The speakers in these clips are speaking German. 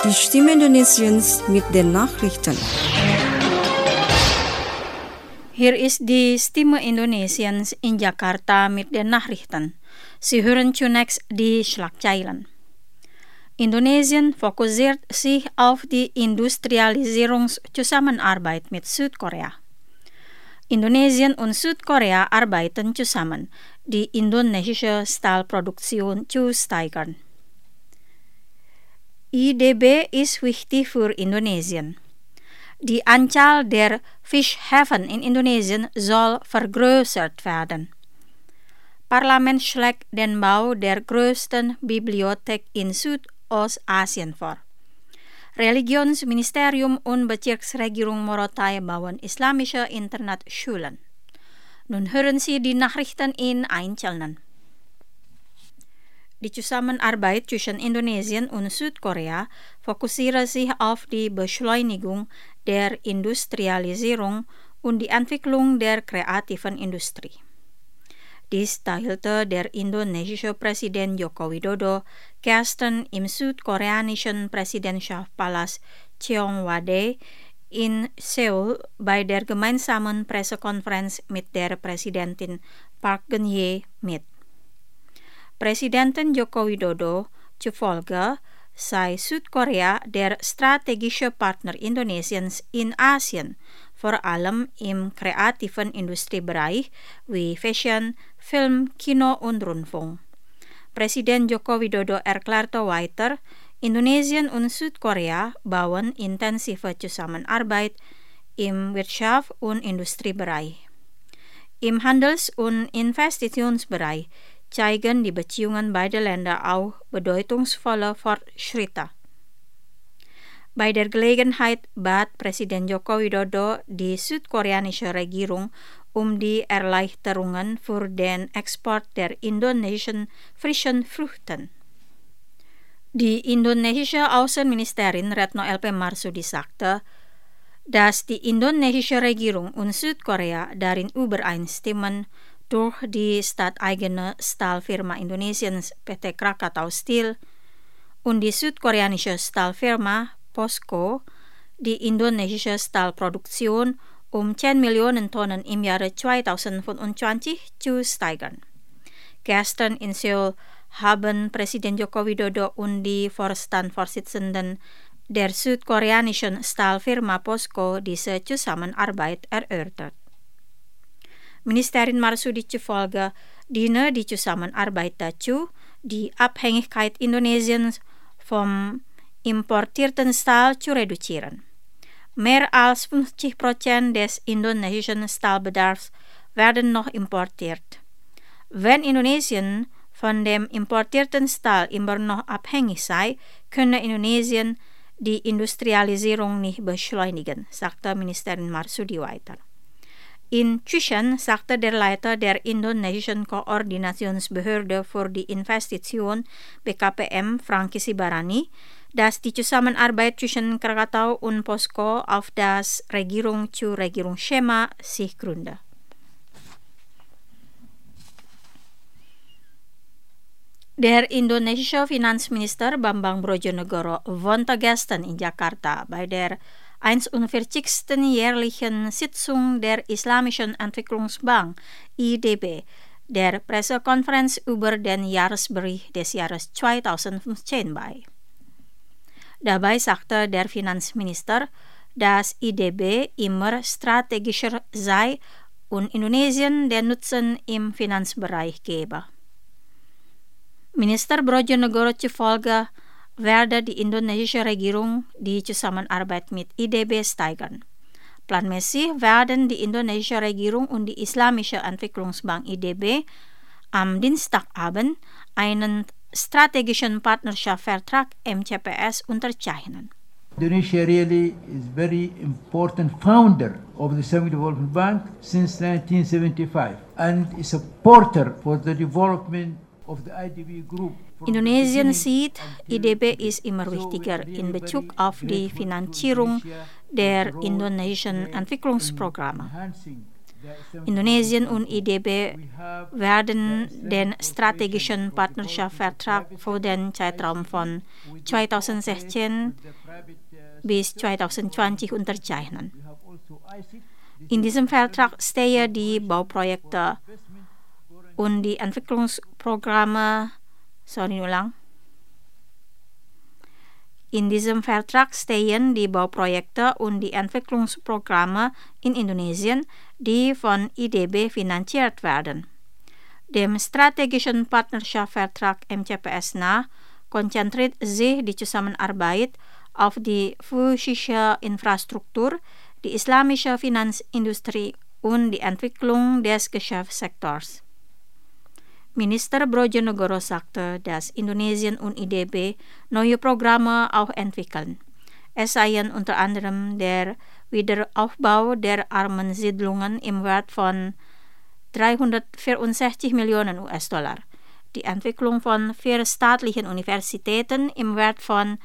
Die Stimme Indonesiens mit den Nachrichten. Hier ist die Stimme Indonesiens in Jakarta mit den Nachrichten. Sie hören zunächst die Schlagzeilen. Indonesien fokussiert sich auf die Industrialisierungszusammenarbeit mit Südkorea. Indonesien und Südkorea arbeiten zusammen, die indonesische Stahlproduktion zu steigern. IDB ist wichtig für Indonesien. Die Anzahl der Fischhäfen in Indonesien soll vergrößert werden. Parlament schlägt den Bau der größten Bibliothek in Südostasien vor. Religionsministerium und Bezirksregierung Morotai bauen islamische Internatsschulen. Nun hören Sie die Nachrichten in Einzelnen. Die Zusammenarbeit zwischen Indonesien und Südkorea fokussiert sich auf die Beschleunigung der Industrialisierung und die Entwicklung der kreativen Industrie. Dies teilte der indonesische Präsident Joko Widodo gestern im südkoreanischen Präsidentschaftspalast Cheongwadae in Seoul bei der gemeinsamen Pressekonferenz mit der Präsidentin Park Geun-hye mit. Präsidentin Joko Widodo zufolge sei Südkorea der strategische Partner Indonesiens in Asien, vor allem im kreativen Industriebereich wie Fashion, Film, Kino und Rundfunk. Präsident Joko Widodo erklärte weiter, Indonesien und Südkorea bauen intensive Zusammenarbeit im Wirtschafts- und Industriebereich. Im Handels- und Investitionsbereich zeigen die Beziehungen beider Länder auch bedeutungsvolle Fortschritte. Bei der Gelegenheit bat Präsident Joko Widodo die südkoreanische Regierung um die Erleichterungen für den Export der indonesischen frischen Früchten. Die indonesische Außenministerin Retno LP Marsudi sagte, dass die indonesische Regierung und Südkorea darin übereinstimmen, durch die staateigene Stahlfirma Indonesiens PT Krakatau Steel und die südkoreanische Stahlfirma POSCO die indonesische Stahlproduktion um 10 Millionen Tonnen im Jahre 2025 zu steigern. Gestern in Seoul haben Präsident Joko Widodo und die Vorstandsvorsitzenden der südkoreanischen Stahlfirma POSCO diese Zusammenarbeit erörtert. Ministerin Marsudi zufolge diene die Zusammenarbeit dazu, die Abhängigkeit Indonesiens vom importierten Stahl zu reduzieren. Mehr als 50% des indonesischen Stahlbedarfs werden noch importiert. Wenn Indonesien von dem importierten Stahl immer noch abhängig sei, könne Indonesien die Industrialisierung nicht beschleunigen, sagte Ministerin Marsudi weiter. Inzwischen sagte der Leiter der indonesischen Koordinationsbehörde für die Investition BKPM Franky Sibarani, dass die Zusammenarbeit zwischen Krakatau und POSCO auf das Regierung-zu-Regierung-Schema sich gründe. Der indonesische Finanzminister Bambang Brojonegoro wohnte gestern in Jakarta bei der 41. jährlichen Sitzung der Islamischen Entwicklungsbank IDB, der Pressekonferenz über den Jahresbericht des Jahres 2015 bei. Dabei sagte der Finanzminister, dass IDB immer strategischer sei und Indonesien den Nutzen im Finanzbereich gebe. Minister Brojonegoro zufolge werde die indonesische Regierung die Zusammenarbeit mit IDB steigern. Planmäßig werden die indonesische Regierung und die Islamische Entwicklungsbank IDB am Dienstagabend einen strategischen Partnerschaftsvertrag MCPS unterzeichnen. Indonesia really is very important founder of the Islamic Development Bank since 1975 and is a supporter for the development of the IDB group. Indonesien sieht, IDB ist immer wichtiger in Bezug auf die Finanzierung der indonesischen Entwicklungsprogramme. Indonesien und IDB werden den strategischen Partnerschaftsvertrag für den Zeitraum von 2016 bis 2020 unterzeichnen. In diesem Vertrag stehen die Bauprojekte und die Entwicklungsprogramme, In diesem Vertrag stehen die Bauprojekte und die Entwicklungsprogramme in Indonesien, die von IDB finanziert werden. Dem strategischen Partnerschaftsvertrag MCPS nach konzentriert sich die Zusammenarbeit auf die physische Infrastruktur, die islamische Finanzindustrie und die Entwicklung des Geschäftssektors. Minister Brojonegoro sagte, dass Indonesien und IDB neue Programme auch entwickeln. Es seien unter anderem der Wiederaufbau der armen Siedlungen im Wert von 364 Millionen US-Dollar, die Entwicklung von 4 staatlichen Universitäten im Wert von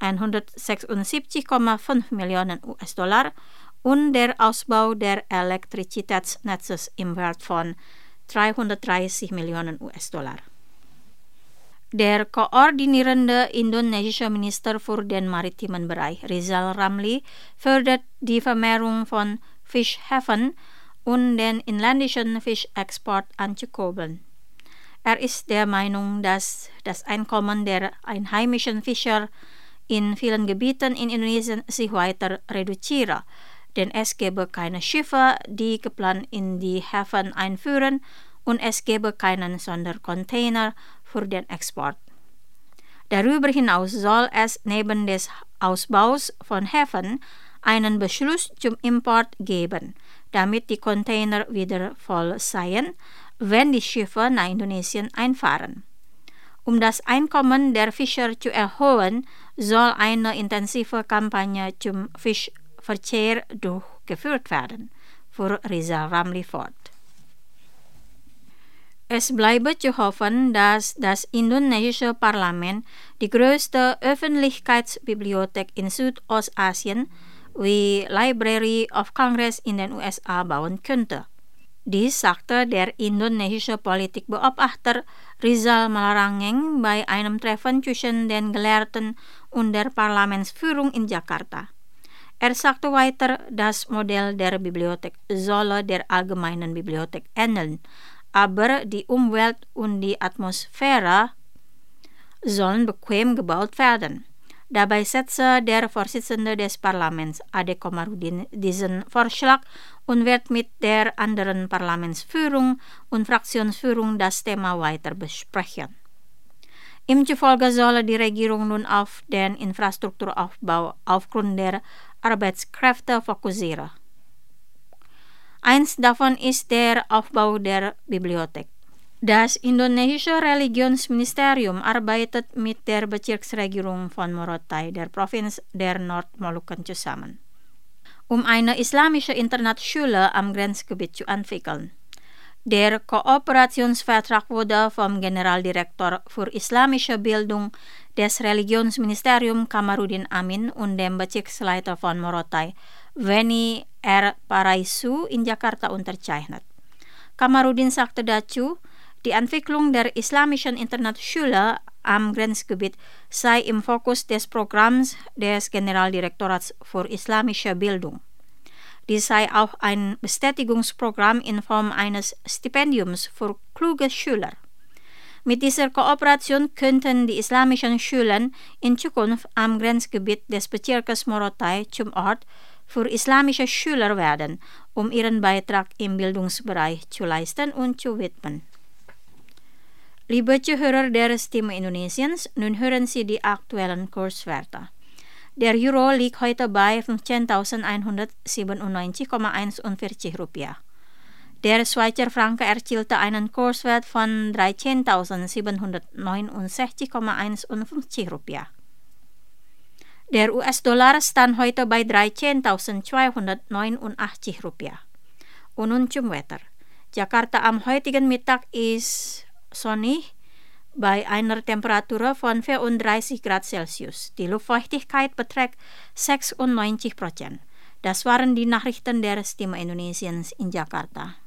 176,5 Millionen US-Dollar und der Ausbau der Elektrizitätsnetzes im Wert von 330 Millionen US-Dollar. Der koordinierende indonesische Minister für den maritimen Bereich, Rizal Ramli, fördert die Vermehrung von Fischhäfen und den inländischen Fischexport anzukurbeln. Er ist der Meinung, dass das Einkommen der einheimischen Fischer in vielen Gebieten in Indonesien sich weiter reduziere, denn es gebe keine Schiffe, die geplant in die Häfen einführen, und es gebe keinen Sondercontainer für den Export. Darüber hinaus soll es neben des Ausbaus von Häfen einen Beschluss zum Import geben, damit die Container wieder voll seien, wenn die Schiffe nach Indonesien einfahren. Um das Einkommen der Fischer zu erhöhen, soll eine intensive Kampagne zum Fischverzehr durchgeführt werden, fuhr Rizal Ramli fort. Es bleibe zu hoffen, dass das indonesische Parlament die größte Öffentlichkeitsbibliothek in Südostasien wie Library of Congress in den USA bauen könnte. Dies sagte der indonesische Politikbeobachter Rizal Malarangeng bei einem Treffen zwischen den Gelehrten und der Parlamentsführung in Jakarta. Er sagte weiter, das Modell der Bibliothek solle der allgemeinen Bibliothek ähneln, aber die Umwelt und die Atmosphäre sollen bequem gebaut werden. Dabei setzte der Vorsitzende des Parlaments, Ade Komarudin, diesen Vorschlag und wird mit der anderen Parlamentsführung und Fraktionsführung das Thema weiter besprechen. Ihm zufolge solle die Regierung nun auf den Infrastrukturaufbau aufgrund der Arbeitskräfte fokussieren. Eins davon ist der Aufbau der Bibliothek. Das indonesische Religionsministerium arbeitet mit der Bezirksregierung von Morotai, der Provinz der Nordmolukken, zusammen, um eine islamische Internatsschule am Grenzgebiet zu entwickeln. Der Kooperationsvertrag wurde vom Generaldirektor für islamische Bildung des Religionsministeriums Kamarudin Amin und dem Bezirksleiter von Morotai, Veni R. Paraisu, in Jakarta unterzeichnet. Kamarudin sagte dazu, die Entwicklung der islamischen Internatsschule am Grenzgebiet sei im Fokus des Programms des Generaldirektorats für islamische Bildung. Dies sei auch ein Bestätigungsprogramm in Form eines Stipendiums für kluge Schüler. Mit dieser Kooperation könnten die islamischen Schulen in Zukunft am Grenzgebiet des Bezirkes Morotai zum Ort für islamische Schüler werden, um ihren Beitrag im Bildungsbereich zu leisten und zu widmen. Liebe Zuhörer der Stimme Indonesiens, nun hören Sie die aktuellen Kurswerte. Der Euro liegt heute bei 15.197,41 Rupiah. Der Schweizer Franken erzielte einen Kurswert von 13.769,51 Rupiah. Der US-Dollar stand heute bei 13.289 Rupiah. Und nun zum Wetter. Jakarta am heutigen Mittag ist sonnig bei einer Temperatur von 34 Grad Celsius. Die Luftfeuchtigkeit beträgt 96%. Das waren die Nachrichten der Stimme Indonesiens in Jakarta.